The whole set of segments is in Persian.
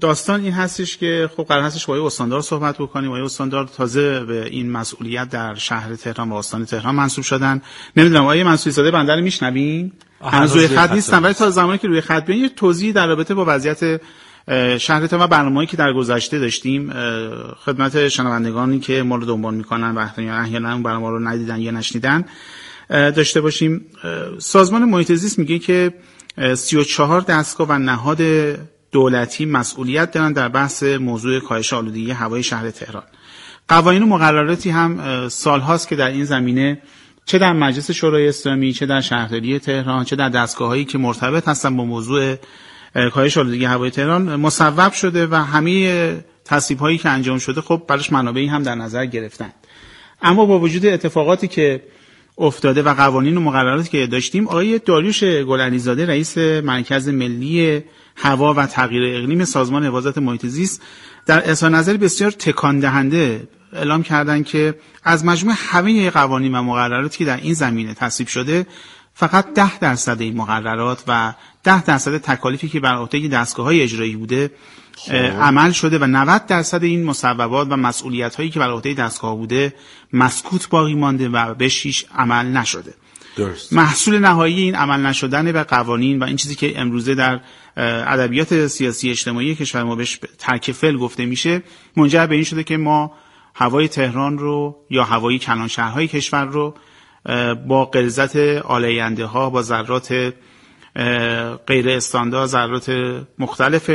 داستان این هستش که خب قرار هستش با آقای استاندار صحبت بکنیم. آقای استاندار تازه به این مسئولیت در شهر تهران و استان تهران منصوب شدن. نمیدونم آقای منصوری زاده بنده رو میشنوین؟ هنوز روی خط نیستن، ولی تا زمانی که روی خط بیان یه توضیح در رابطه با وضعیت شهر تهران و برنامه‌ای که در گذشته داشتیم خدمت شنوندگانی که ما رو دنبال میکنن و احیانا اون برنامه رو ندیدن یا نشنیدن داشته باشیم. سازمان محیط زیست میگه که 34 دستگاه و نهاد دولتی مسئولیت دارن در بحث موضوع کاهش آلودگی هوای شهر تهران. قوانین و مقرراتی هم سالهاست که در این زمینه چه در مجلس شورای اسلامی، چه در شهرداری تهران، چه در دستگاه‌هایی که مرتبط هستن با موضوع کاهش آلودگی هوای تهران مصوب شده و همه تصویب‌هایی که انجام شده خب براش منابعی هم در نظر گرفتن. اما با وجود اتفاقاتی که افتاده و قوانین و مقرراتی که داشتیم، آقای داریوش گلعلیزاده رئیس مرکز ملی هوا و تغییر اقلیم سازمان حفاظت محیط زیست در اظهار نظر بسیار تکان دهنده اعلام کردن که از مجموع همه قوانین و مقرراتی که در این زمینه تصویب شده فقط 10% این مقررات و 10% تکالیفی که بر عهده دستگاه‌های اجرایی بوده عمل شده و 90% این مصوبات و مسئولیت‌هایی که بر عهده دستگاه بوده مسکوت باقی مانده و بهش هیچ عمل نشده. درست. محصول نهایی این عمل نشدن به قوانین و این چیزی که امروزه در ادبیات سیاسی اجتماعی کشور ما بهش ترک فعل گفته میشه منجر به این شده که ما هوای تهران رو یا هوای کلان شهرهای کشور رو با غلظت آلاینده ها، با ذرات غیر استاندارد، ذرات مختلف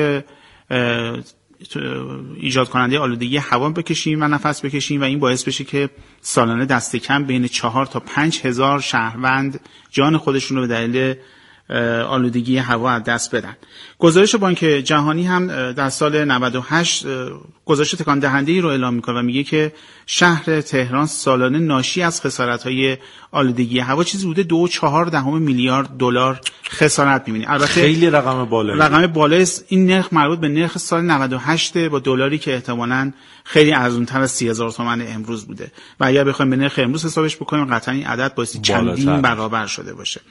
ایجاد کننده آلودگی هوا بکشیم و نفس بکشیم و این باعث بشه که سالانه دست کم بین 4 تا 5 هزار شهروند جان خودشون رو به دلیل آلودگی هوا از دست بدن. گزارش بانک جهانی هم در سال 98 گزارش تکان دهنده‌ای رو اعلام می‌کنه و میگه که شهر تهران سالانه ناشی از خسارت‌های آلودگی هوا چیزی بوده 2.4 میلیارد دلار خسارت می‌بینه. البته خیلی رقم بالایی است. این نرخ مربوط به نرخ سال 98 با دلاری که احتمالاً خیلی ارزان‌تر از 30000 تومان امروز بوده و اگر بخوایم به نرخ امروز حسابش بکنیم قطعاً این عدد باعث چندین برابر شده باشه.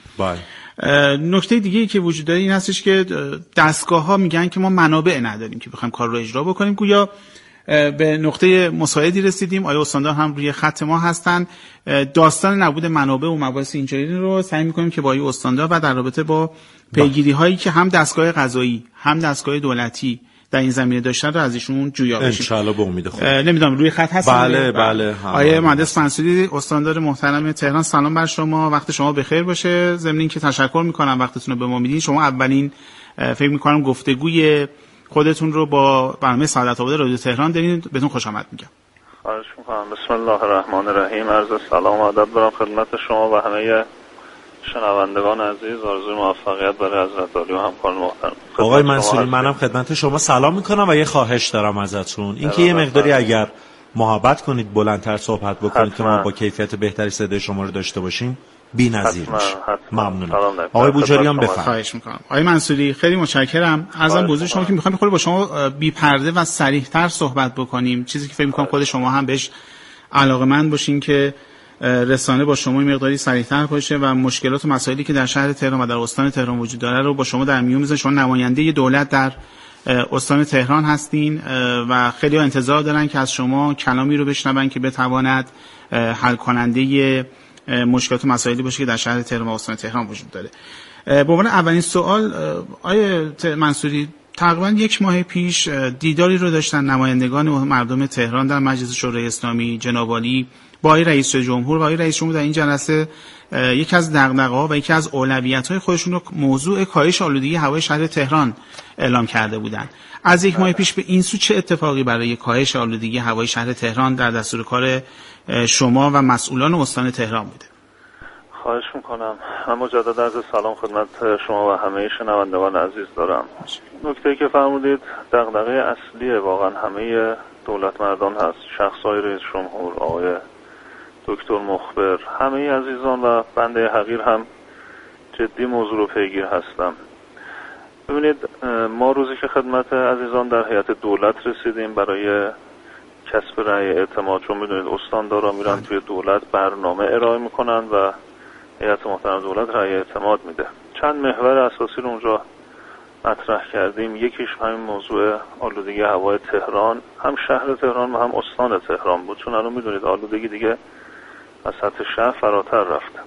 نکته دیگه ای که وجود داره این هستش که دستگاه‌ها میگن که ما منابع نداریم که بخوایم کار رو اجرا بکنیم. گویا به نقطه مساعدی رسیدیم. آیا استاندار هم روی خط ما هستن؟ داستان نبود منابع و مباحث اینجوری رو سعی می‌کنیم که با آقای استاندار و در رابطه با پیگیری‌هایی که هم دستگاه قضایی هم دستگاه دولتی در این زمینه داشتن رو از ایشون جویا بشیم. ان شاءالله به امید خدا. نمیدونم روی خط هستن؟ بله. آقای مهندس منصوری استاندار محترم تهران، سلام بر شما. وقت شما بخیر باشه. ضمن اینکه تشکر می‌کنم وقتتون رو به ما میدین. شما اولین فکر می‌کنم گفتگوی خودتون رو با برنامه سعادت آباد رادیو تهران دارین. بهتون خوش آمد میگم. خواهش می‌کنم. بسم الله الرحمن الرحیم. عرض سلام و ادب دارم خدمت شما و همه شنوندگان عزیز. آرزوی موفقیت برای حضرت عالی و همکاران محترم. آقای منصوری منم خدمت شما سلام میکنم و یه خواهش دارم ازتون، اینکه یه مقداری اگر محبت کنید بلندتر صحبت بکنید که ما با کیفیت بهتری صدای شما رو داشته باشیم بی‌نظیر میشه. ممنونم. آقای بوجریان بفرمایید. خواهش میکنم. آقای منصوری خیلی متشکرم. عرضم بزرگ شما که میخوام با شما بی پرده و صریح‌تر صحبت بکنیم، چیزی که فکر میکنم خود شما هم بهش علاقه‌مند باشین که رسانه با شما مقداری صریح‌تر باشه و مشکلات و مسائلی که در شهر تهران و در استان تهران وجود داره رو با شما در میون بذارین. شما نماینده دولت در استان تهران هستین و خیلی ها انتظار دارن که از شما کلامی رو بشنون که بتواند حل کننده مشکلات و مسائلی باشه که در شهر تهران و استان تهران وجود داره. به عنوان اولین سوال، آقای منصوری تقریبا 1 ماه پیش دیداری رو داشتن نمایندگان مردم تهران در مجلس شورای اسلامی، جناب عالی با آقای رئیس جمهور و آقای رئیس جمهور در این جلسه یکی از دغدغه‌ها و یکی از اولویت‌های خودشون رو موضوع کاهش آلودگی هوای شهر تهران اعلام کرده بودند. از 1 ماه پیش به این سو چه اتفاقی برای کاهش آلودگی هوای شهر تهران در دستور کار شما و مسئولان استان تهران بوده؟ خواهش میکنم. من مجدد عرض سلام خدمت شما و همه شنوندگان عزیز دارم. نکته‌ای که فرمودید دغدغه اصلی واقعا همه دولت مردان هست. شخصای رئیس جمهور، آقای دکتر مخبر، همه عزیزان و بنده حقیر هم جدی موضوع رو پیگیر هستم. ببینید ما روزی که خدمت عزیزان در هیئت دولت رسیدیم برای کسب رأی اعتماد، چون میدونید استاندارا میرن توی دولت برنامه ارائه میکنن و هیئت محترم دولت رأی اعتماد میده. چند محور اساسی رو اونجا مطرح کردیم. یکیش همین موضوع آلودگی هوای تهران، هم شهر تهران و هم استان تهران بود، چون الان میدونید آلودگی دیگه از سطح شهر فراتر رفته.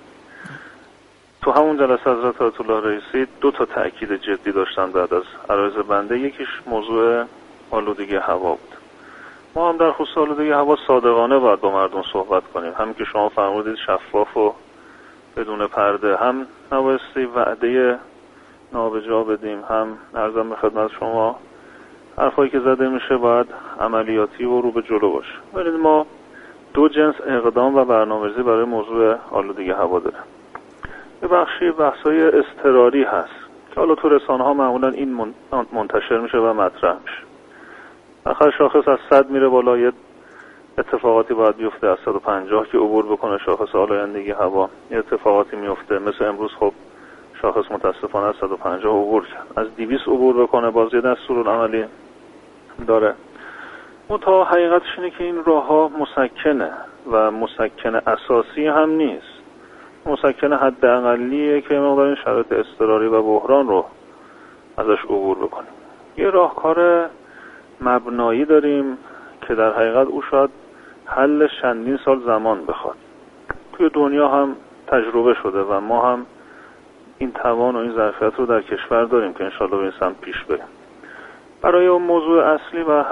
تو همون جلسه حضرت آیت الله رئیسی 2 تأکید جدی داشتن بعد از عرایض بنده. یکیش موضوع آلودگی هوا بود. ما هم در خصوص آلودگی هوا صادقانه باید با مردم صحبت کنیم، هم که شما فرمودید شفاف و بدون پرده، هم نبایستی وعده نابجا بدیم، هم عرضم به خدمت شما حرفایی که زده میشه باید عملیاتی و رو به جلو باشه. ببینید ما 2 جنس اقدام و برنامه‌ریزی برای موضوع آلودگی هوا داریم. یه بخشی بحث‌های اضطراری هست که حالا تو رسانه‌ها معمولا این منتشر میشه و مطرح میشه. آخر شاخص از 100 میره بالا، یه اتفاقاتی باید بیفته از 150 که عبور بکنه شاخص آلایندگی هوا. یه اتفاقاتی میفته مثل امروز، خب شاخص متاسفانه از 150 عبور کرد، از 200 عبور بکنه باز یه دستورالعملی داره. منتها حقیقتش اینه که این راه‌ها مسکنه و مسکن اساسی هم نیست، مسکن حداقلیه که مقدار این شرایط اضطراری و بحران رو ازش عبور بکنیم. یه راهکار مبنایی داریم که در حقیقت او شاید حل چندین سال زمان بخواد. توی دنیا هم تجربه شده و ما هم این توان و این ظرفیت رو در کشور داریم که انشالله به این سمت پیش بریم. برای اون موضوع اصلی و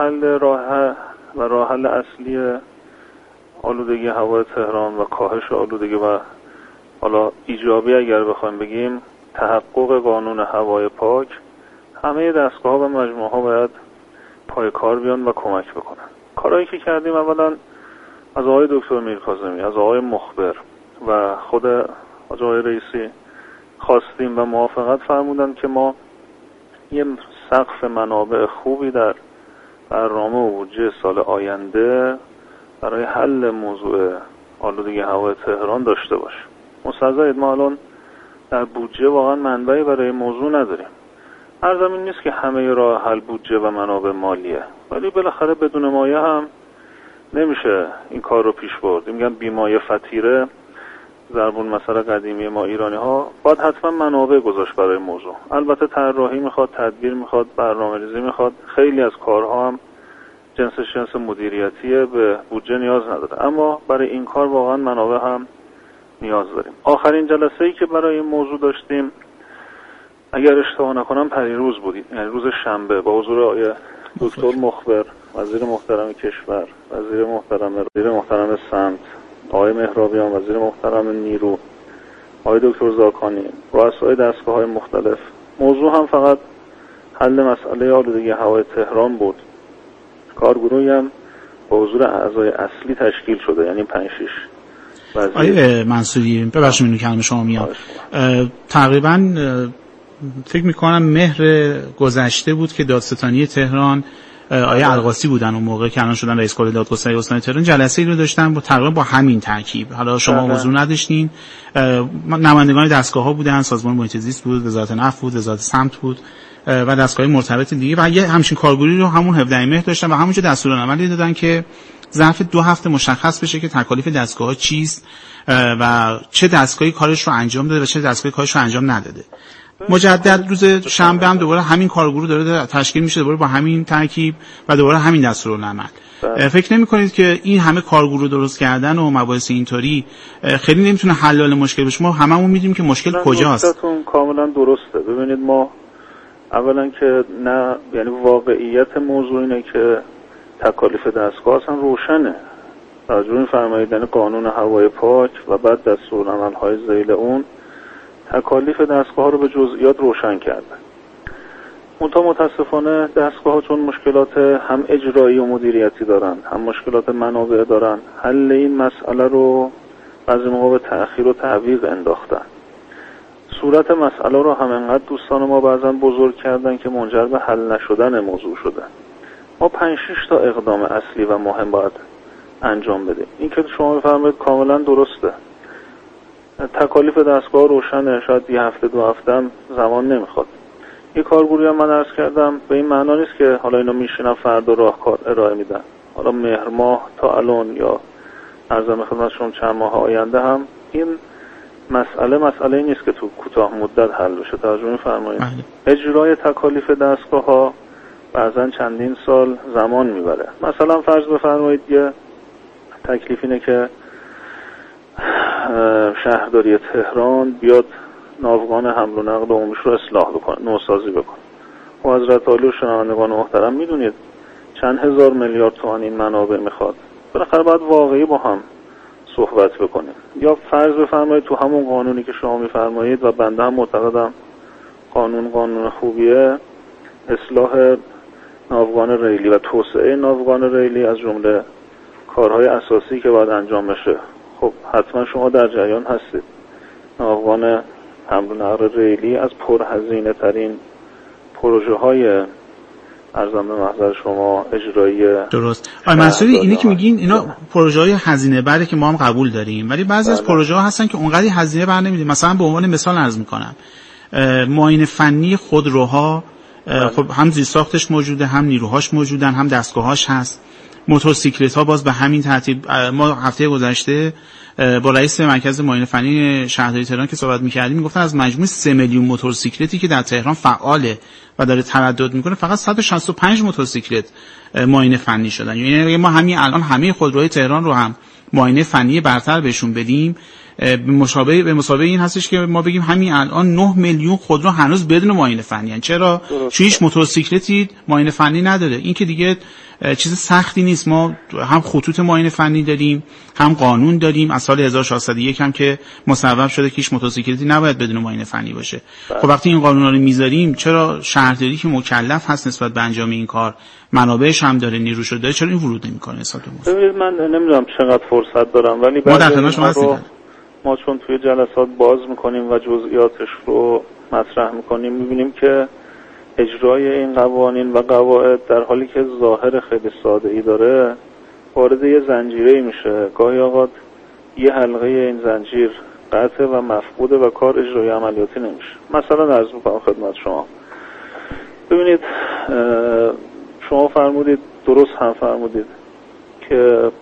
راه حل اصلی آلودگی هوای تهران و کاهش آلودگی و حالا ایجابی اگر بخوایم بگیم تحقق قانون هوای پاک، همه دستگاه‌ها و مجموعه‌ها باید پای کار بیان و کمک بکنن. کارهایی که کردیم اولا از آقای دکتر میرکاظمی، از آقای مخبر و خود آقای رئیسی خواستیم و موافقت فرمودن که ما یه سقف منابع خوبی در برنامه و بودجه سال آینده برای حل موضوع آلودگی هوای تهران داشته باشیم. مستحضرید ما الان در بودجه واقعا منبعی برای موضوع نداریم. عرضم این نیست که همه راه حل بودجه و منابع مالیه، ولی بالاخره بدون مایه هم نمیشه این کار رو پیش برد. میگن بیمایه فطیره، ضربون مثلا قدیمی ما ایرانی ها، باید حتما منابع گذاشت برای موضوع. البته طراحی میخواد، تدبیر میخواد، برنامه‌ریزی میخواد، خیلی از کارها هم جنس مدیریتیه، به بودجه نیاز نداره، اما برای این کار واقعا منابع هم نیاز داریم. آخرین جلسه‌ای که برای این موضوع داشتیم اگر اشتباه نکنم پریروز بودید، یعنی روز شنبه، با حضور آقای دکتر مخبر، وزیر محترم کشور، وزیر محترم سمت، آقای مهرابیان وزیر محترم نیرو، آقای دکتر زاکانی، رؤسای دستگاه‌های مختلف. موضوع هم فقط حل مسئله آلودگی هوای تهران بود. کارگروهی هم با حضور اعضای اصلی تشکیل شده، یعنی 5-6 وزیر. آقای منصوری ببخشید اینو کلمه شما میاد. تقریبا فکر میکنم مهر گذشته بود که دادستانی تهران آیه القاسی بودن اون موقع که الان شدن رئیس کل دادگستری استان تهران، جلسه ای رو داشتن تقریبا با همین ترکیب. حالا شما حضور نداشتین، نمایندگان دستگاه‌ها بودن، سازمان محیط زیست بود، وزارت نفت بود، وزارت سمت بود و دستگاه مرتبط دیگه، و یه همچین کارگروهی رو همون 17 مهر داشتن و همونجا دستورالعملی دادن که ظرف 2 هفته مشخص بشه که تکالیف دستگاه‌ها چیست و چه دستگاهی کارش رو انجام داده و چه دستگاهی کارش رو انجام نداده. مجدد روز شنبه هم دوباره همین کارگروه داره تشکیل میشه، دوباره با همین ترکیب و دوباره همین دستورالعمل. فکر نمی کنید که این همه کارگروه درست کردن و مباحث اینطوری خیلی نمیتونه حل مشکل بشه؟ ما هممون میدونیم که مشکل کجاست. نکته‌تون کاملا درسته. ببینید ما اولا که نه، یعنی واقعیت موضوع اینه که تکالیف دستگاه اصلا روشنه. توجه می‌فرمایید، یعنی قانون هوای پاک و بعد دستورالعمل‌های ذیل اون تکالیف دستگاه رو به جزئیات روشن کرده. منتها متاسفانه دستگاه چون مشکلات هم اجرایی و مدیریتی دارن، هم مشکلات منابع دارن، حل این مسئله رو بعضی موقع به تأخیر و تعویق انداختن. صورت مسئله رو هم انقدر دوستان ما بعضا بزرگ کردن که منجر به حل نشدن موضوع شده. ما 5-6 تا اقدام اصلی و مهم باید انجام بدیم. این که شما بفرمایید کاملا درسته. تکالیف دستگاه روشنه، شاید 1 هفته 2 هفته هم زمان نمیخواد. یه کارگروهی هم من عرض کردم به این معنا نیست که حالا اینا میشینن فردا راهکار ارائه میدن. حالا مهر ماه تا الان یا عرض خدمت شما چند ماه آینده هم این مسئله نیست که تو کوتاه مدت حل بشه. توجه می‌فرمایید. اجرای تکالیف دستگاه‌ها بعضا چندین سال زمان میبره. مثلا فرض بفرمایید یه تکلیف اینه که شهرداری تهران بیاد ناوگان حمل و نقل عمومیش رو اصلاح بکنه، نوسازی بکنه. و حضرت عالی و شنوندگان محترم میدونید چند هزار میلیارد تومان این منابع میخواد. بالاخره باید واقعی با هم صحبت بکنیم. یا فرض بفرمایید تو همون قانونی که شما میفرمایید و بنده هم معتقدم قانون خوبیه، اصلاح ناوگان ریلی و توسعه ناوگان ریلی از جمله کارهای اساسی که باید انجام بشه. خب حتما شما در جریان هستید ناوگان حمل و نقل ریلی از پرهزینه ترین پروژه های ارزم به محضر شما اجرایی. درست. آقای منصوری اینی که میگین اینا پروژه های هزینه بره که ما هم قبول داریم، ولی بعضی از پروژه ها هستن که اونقدر هزینه بر نمیده. مثلا به عنوان مثال عرض میکنم معاینه فنی خودروها، خب هم زیرساختش موجوده، هم نیروهاش موجودن، هم دستگاهاش هست. موتورسیکلت ها باز به همین ترتیب. ما هفته گذشته با رئیس مرکز معاینه فنی شهرداری تهران که صحبت می‌کردیم میگفتن از مجموع 3 میلیون موتورسیکلتی که در تهران فعاله و داره تردد میکنه فقط 165 موتورسیکلت معاینه فنی شدن. یعنی ما همین الان همه خودروهای تهران رو هم معاینه فنی برتر بهشون بدیم، به مسابقه این هستش که ما بگیم همین الان 9 میلیون خودرو هنوز بدون معاینه فنی. یعنی چرا؟ چون هیچ موتورسیکلتی معاینه فنی نداره. این که دیگه چیز سختی نیست. ما هم خطوط معاینه فنی داریم، هم قانون داریم از سال 1601 هم که مصوب شده که هیچ موتورسیکلتی نباید بدون معاینه فنی باشه. خب وقتی این قانونا رو میذاریم، چرا شهرداری که مکلف هست نسبت به انجام این کار، منابعش هم داره، نیروش داره، چرا این ورود نمیکنه حساب موضوع؟ ببینید من نمیدونم چقدر فرصت دارم، ولی ما در خدمت شما هستیم. ما چون توی جلسات باز میکنیم و جزئیاتش رو مطرح میکنیم، میبینیم که اجرای این قوانین و قواعد در حالی که ظاهر خیلی ساده‌ای داره وارد یه زنجیره‌ای میشه. گاهی اوقات یه حلقه این زنجیر قطع و مفقوده و کار اجرای عملیاتی نمیشه. مثلا عرض میکنم خدمت شما، ببینید شما فرمودید، درست هم فرمودید که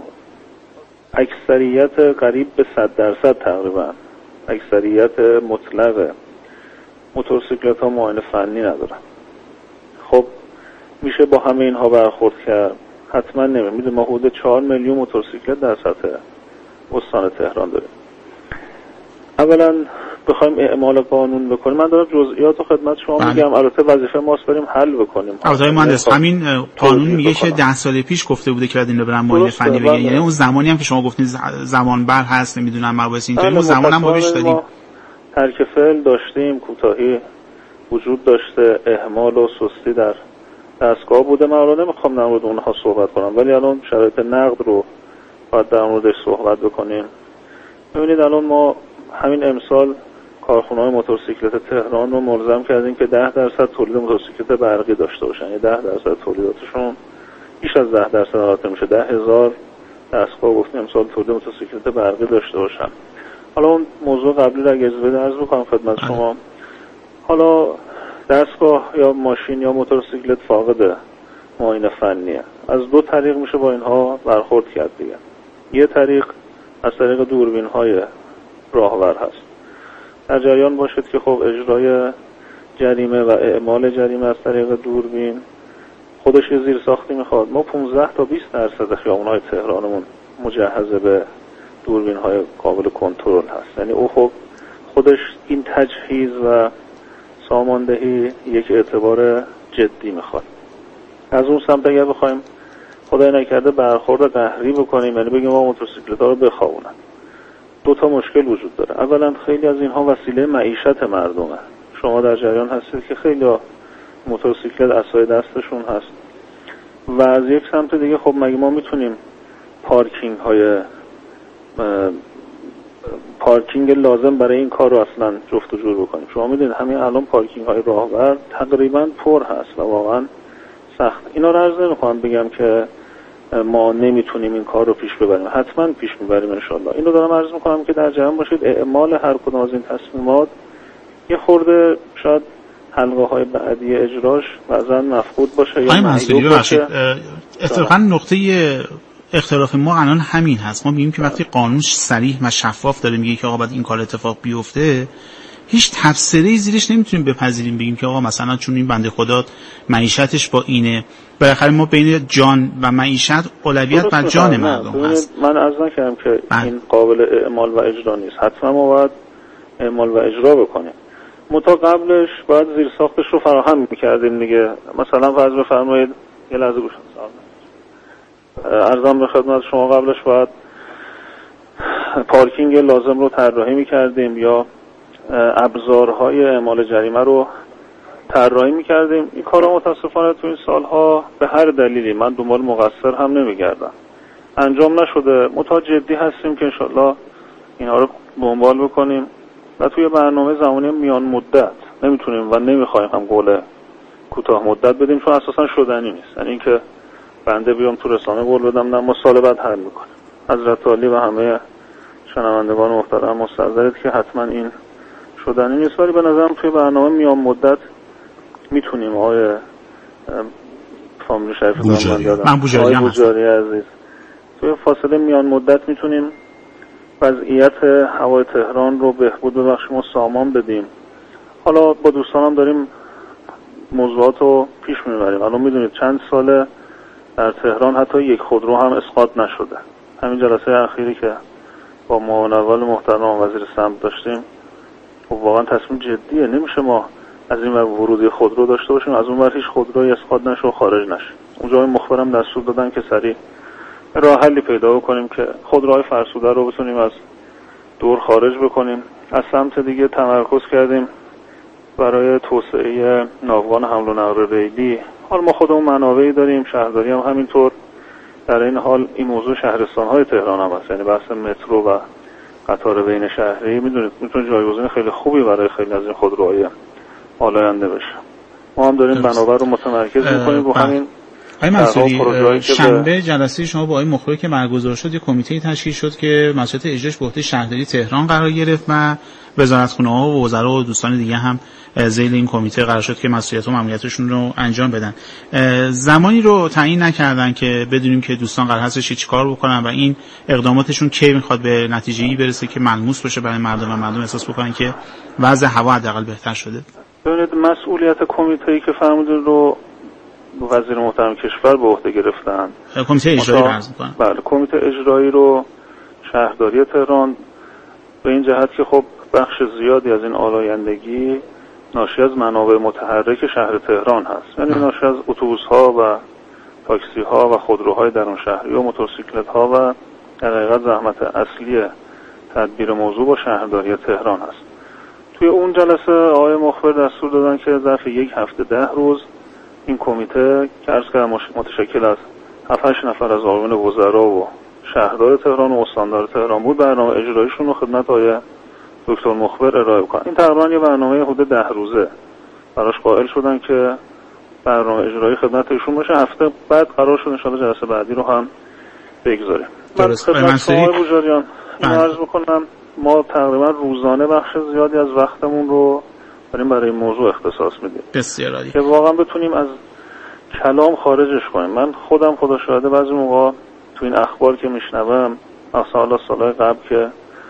اکثریت قریب به 100% تقریبا اکثریت مطلق موتورسیکلت ها معاینه فنی ندارن. خب میشه با همه اینها برخورد کرد؟ حتما نمیشه. ما حدود 4 میلیون موتورسیکلت در سطح استان تهران داریم. اولا بخوایم اعمال قانون بکنیم، من دارم جزئیات و خدمت شما میگم، البته وظیفه ماست بریم حل بکنیم. آقای مهندس، همین قانون میگه که 10 سال پیش گفته بوده که بعد این رو برن معاینه فنی بگیرن. یعنی اون زمانی هم که شما گفتین زمان بر هست، نمیدونم مباحث اینطوری، اون زمان هم ما بهش دادیم. ترک فعل داشتیم، کوتاهی وجود داشته، اهمال و سستی در دستگاه بوده. من الان نمیخوام در مورد اونها صحبت کنم، ولی الان شرایط نقد رو باید در موردش صحبت بکنیم. ببینید الان ما همین امسال کارخانه‌های موتورسیکلت تهران رو ملزم کردیم که 10% تولید موتورسیکلت برقی داشته باشن. یعنی 10% تولیداتشون بیش از 10% حالت میشه. 10,000 دستگاه گفتیم امسال تولید موتورسیکلت برقی داشته باشن. حالا اون موضوع قبلی رو اگه اجازه بدید عرض بکنم خدمت شما. حالا دستگاه یا ماشین یا موتورسیکلت فاقد معاینه فنیه. از دو طریق میشه با اینها برخورد کرد دیگه. یه طریق از طریق دوربین‌های راهور هست. در جریان باشید که خب اجرای جریمه و اعمال جریمه از طریق دوربین خودش یه زیرساختی میخواد. ما 15 تا 20% خیابون‌های تهرانمون مجهز به دوربین‌های قابل کنترل هست. یعنی او خب خودش این تجهیز و ساماندهی یک اعتبار جدی میخواد. از اون سمت اگر بخوایم خدای نکرده برخورد قهری بکنیم، یعنی بگیم ما موتورسیکلت‌ها رو بخوابونن، دو تا مشکل وجود داره. اولا خیلی از اینها وسیله معیشت مردمه. شما در جریان هستید که خیلی موتورسیکلت اسای دستشون هست و از یک سمت دیگه خب مگه ما میتونیم پارکینگ لازم برای این کار رو اصلا جفت و جور بکنیم؟ شما میدونید همین الان پارکینگ های راهور تقریبا پر هست و واقعا سخت. اینا رو عرض نمی‌کنم بگم که ما نمیتونیم این کار رو پیش ببریم، حتما پیش میبریم انشالله. اینو دارم عرض میکنم که در جریان باشید اعمال هر کدوم از این تصمیمات یه خورده شاید حلقه های بعدی اجراش بعضا مفقود باشه یا معیوب باشه. اتفاقا نقطه اختلاف ما الان همین هست. ما میگیم که وقتی قانون صریح و شفاف داره میگه که آقا باید این کار اتفاق بیفته، هیچ تفسیری زیرش نمیتونیم بپذیریم بگیم که آقا مثلا چون این بنده خدا معیشتش با اینه، بالاخره ما بین جان و معیشت اولویت بر جان مردم هست. من عرض نکردم که این قابل اعمال و اجرا نیست، حتما ما باید اعمال و اجرا بکنیم. متا قبلش باید زیر ساختش رو فراهم میکردیم دیگه. مثلا فرض بفرمایید یه لحظه گوش کنید، عرضم به خدمت شما، قبلش باید پارکینگ لازم رو طراحی میکردیم یا ابزارهای اعمال جریمه رو طراحی میکردیم. این کارا متاسفانه تو این سالها به هر دلیلی، من دنبال مقصر هم نمیگردم، انجام نشده. متا جدی هستیم که انشالله اینها رو دنبال بکنیم و توی برنامه زمانی میان مدت نمیتونیم و نمیخوایم هم قول کوتاه مدت بدیم، چون اساسا شدنی نیست. یعنی اینکه بنده بیام تو رسانه قول بدم نه ما سال بعد حل میکنیم. حضرت عالی و همه شنوندگان محترم مستحضرید که حتما این شدنی نیست، ولی به نظرم توی برنامه میان مدت میتونیم. آقای فامیل شریف بوجاری عزیز، توی فاصله میان مدت میتونیم وضعیت هوای تهران رو بهبود ببخشیم و سامان بدیم. حالا با دوستانم داریم موضوعات رو پیش میبریم. الان میدونید چند ساله در تهران حتی یک خودرو هم اسقاط نشده. همین جلسه اخیری که با معاون اول محترم وزیر سمت داشتیم، خب واقعا تصمیم جدیه. نمیشه ما از این ورودی خودرو داشته باشیم، از اون ور هیچ خودروی اسقاط نشه و خارج نشه. اونجا مخبرم دستور دادن که سریع راه حلی پیدا بکنیم که خودروهای فرسوده رو بتونیم از دور خارج بکنیم. از سمت دیگه تمرکز کردیم برای توسعه ناوگان حمل و نقل ریلی. حالا ما خودمون منابعی داریم، شهرداری هم همینطور. در این حال این موضوع شهرستان‌های تهران هم هست، یعنی بحث مترو و قطار بین شهری میدونید میتونه جایگزین خیلی خوبی برای خیلی از این خودروهای آلاینده بشه. ما هم داریم منابع رو متمرکز می‌کنیم رو همین. آقای منصوری، شنبه جلسه شما با آقای مخبر که برگزار شد، یک کمیته تشکیل شد که مسئولیت اجراش به عهده شهرداری تهران قرار گرفت و وزارتخونه‌ها و وزرا و دوستان دیگه هم ذیل این کمیته قرار شد که مسئولیت و ماموریتشون رو انجام بدن. زمانی رو تعیین نکردن که بدونیم که دوستان قرار هستش چیکار بکنن و این اقداماتشون کی میخواد به نتیجه‌ای برسه که ملموس باشه برای مردم و مردم احساس بکنن که وضع هوا حداقل بهتر شده. ببینید مسئولیت کمیته‌ای که فرمودید رو وزیر محترم کشور به عهده گرفتن. کمیته اجرایی عرض می‌کنم. بله، کمیته اجرایی رو شهرداری تهران به این جهت که خب بخش زیادی از این آلایندگی ناشی از منابع متحرک شهر تهران هست، یعنی ناشی از اتوبوس‌ها و تاکسی‌ها و خودروهای درون شهری و موتورسیکلت‌ها و در حقیقت زحمت اصلی تدبیر موضوع با شهرداری تهران هست. توی اون جلسه آقای مخبر دستور دادن که ظرف یک هفته 10 روز این کمیته که عرض کردم متشکل از 7-8 نفر از آقایون وزرا و شهردار تهران و استاندار تهران بود، برنامه اجراییشون رو خدمت آقای دکتر مخبر ارائه کنن. این تقریبا یه برنامه حدود 10 روزه براش قائل شدن که برنامه اجرایی خدمت ایشون باشه. هفته بعد قرار شد ان شاءالله جلسه بعدی رو هم بگذاریم. درست. خدمت شما بوجاریان عرض می‌کنم ما تقریبا روزانه بخش زیادی از وقتمون رو داریم برای این موضوع اختصاص میدیم. بسیار عالی. که واقعا بتونیم از کلام خارجش کنیم. من خودم خدا شاهده بعضی موقع تو این اخبار که میشنوم، مثلا سالهای قبل که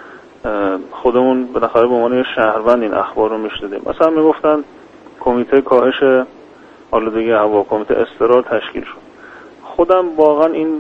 خودمون بالاخره به عنوان شهروند این اخبار رو میشنیدیم، مثلا میگفتن کمیته کاهش آلودگی هوا، کمیته اضطرار تشکیل شد. خودم واقعا این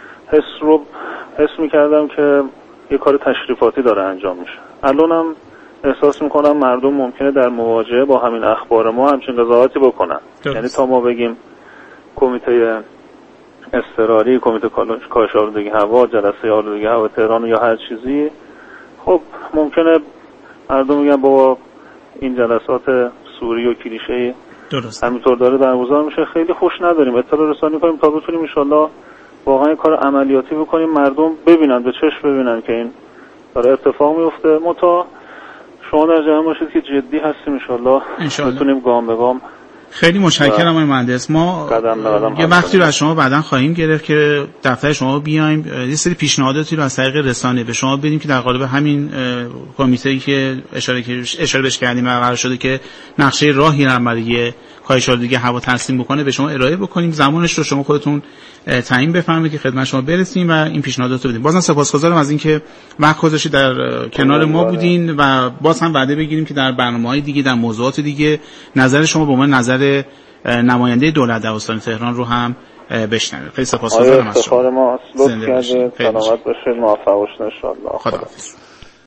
حس میکردم که یه کار تشریفاتی داره انجام میشه. الانم احساس میکنم مردم ممکنه در مواجهه با همین اخبار ما همچین قضاوتی بکنن. یعنی تا ما بگیم کمیته اضطراری، کمیته کاهش آلودگی هوا، جلسه آلودگی هوا تهران یا هر چیزی، خب ممکنه مردم میگن بابا این جلسات سوری و کلیشه‌ای درست همینطور داره برگزار میشه، خیلی خوش نداریم. اطلاع رسانی کنیم تا بتونیم ان شاءالله واقعا کار عملیاتی بکنیم، مردم ببینن، به چشم ببینن که این داره اتفاق میفته. متا شما در جمع باشید که جدی هستیم ان شاءالله بتونیم گام به گام. خیلی متشکرم آقای مهندس. ما یه وقتی رو از شما بعداً خواهیم گرفت که دفتر شما بیایم یه سری پیشنهاداتی رو از طریق رسانه به شما بدیم که در قالب همین کمیته‌ای که اشاره بهش کردیم و قرار شده که نقشه راهی رو برای کاهشات دیگه هوا ترسیم بکنه به شما ارائه بکنیم. زمانش رو شما خودتون تعیین بفرمایید که خدمت شما برسیم و این پیشنهادات رو بدیم. بازم سپاسگزارم از اینکه وقت گذاشتید در کنار ما بودین و باز هم وعده بگیریم که در برنامه‌های دیگه در موضوعات دیگه نظر شما به عنوان نظر نماینده دولت در استان تهران رو هم بشنویم. خیلی سپاسگزارم از شما. ما لطف کرده. سلامت باشید، موفق باشید ان شاء الله. خداحافظ.